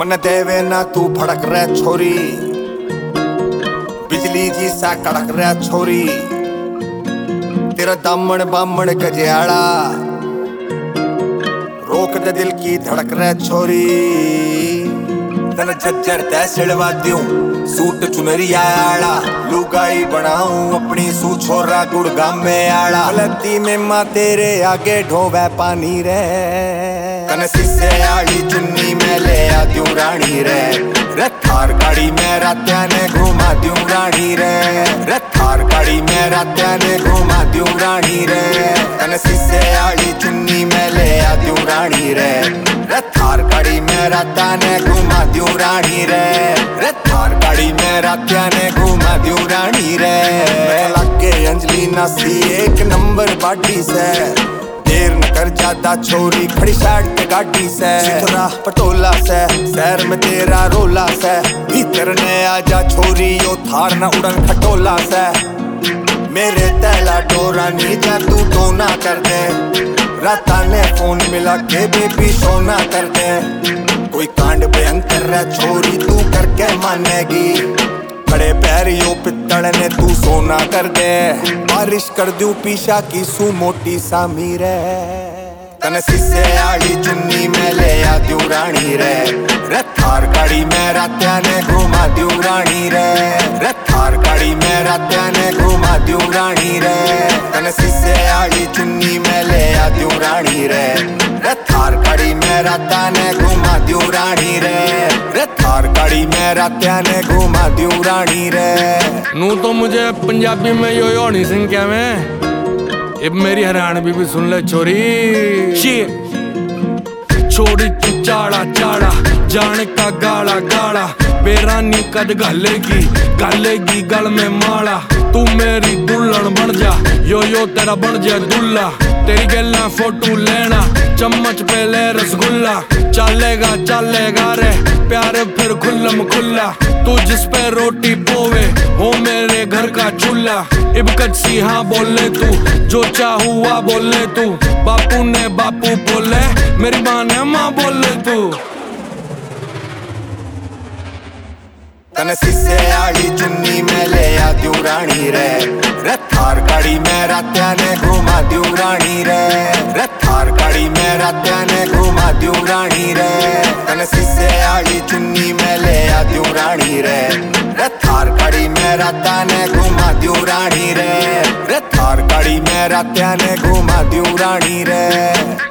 तन देवे ना तू भड़क रह छोरी, बिजली जी सा कड़क रह छोरी। तेरा दामन बामन गजियाड़ा, रोक दे दिल की धड़क रह छोरी। तन झज्जर तै सिलवा दूं सूट चुनरिया आड़ा, लुगाई बनाऊं अपनी सू छोरा गुड़गाम में आड़ा। गलती में माँ तेरे आगे ढोवे पानी रे, तन शीशे आड़ी चुन्नी में ले आ दूं रानी रे। थार गाड़ी में रात्या ने घुमा दूं रानी रे, थार गाड़ी में रात्या ने घुमा दूं रानी रे। तन शीशे आड़ी चुन्नी में ले आ दूं रानी रे, थार गाड़ी में रात्या ने घुमा दूं रानी रे। थार गाड़ी में रात्या ने घुमा दूं रानी रे। लगे अंजलि नासी एक नंबर बाटी से, देर न कर ज्यादा छोरी खड़ी साइड पे गाड़ी से। चितरा पटोला से शहर में तेरा रोला से, भीतर ने आजा छोरी यो थार न उड़न खटोला से। मेरे तैला डोरा नी जा तू तो ना कर दे, राता ने फोन मिला के बेबी सोना कर दे। कोई कांड भयंकर है छोरी तू करके मानेगी, बड़े पैरियों पित्तड़ ने तू सोना कर दे। बारिश कर दूं पीछा की सू मोटी सा मीरे, तन शीशे आड़ी चुन्नी में ले आ दूं रानी रे। थार गाड़ी में रात्या ने घुमा दूं रानी रे, थार गाड़ी में रात्या ने घुमा दूं रानी रे। तन शीशे आड़ी चुन्नी में ले आ दूं रानी रे, थार गाड़ी में रात्या ने घुमा दूं रानी रे। थार गाड़ी में रात्या ने घुमा दूं रानी रे। नू तो मुझे पंजाबी में यो हनी सिंह क्या में, अब मेरी हरियाणवी भी सुन ले छोरी। छोड़ी तू चाड़ा चाड़ा जाने का गाड़ा गाड़ा, बेरानी कद घालेगी घालेगी गल में माला। तू मेरी दुल्हन बन जा यो तेरा बन जा दुल्ला, तेरी गल्ला फोटो लेना चम्मच पे ले रसगुल्ला। चलेगा चलेगा रे प्यारे फिर खुल्लम खुल्ला, तू जिस पे रोटी पोवे हो मेरे घर का चूल्हा। इब कच्ची हाँ बोले तू जो चाहुआ बोले तू, बापू ने बापू बोले मेरी माँ ने माँ बोले तू। तन शीशे आड़ी चुन्नी में ले आ दूं रानी रे, थार गाड़ी में रात्या ने घुमा दूं रानी रे। थार गाड़ी में रात्या ने घुमा दूं रानी रे। तन शीशे आड़ी चुन्नी में ले आ दूं रानी रे, थार गाड़ी में रात्या ने घुमा दूं रानी रे। थार गाड़ी में रात्या ने घुमा दूं रानी रे।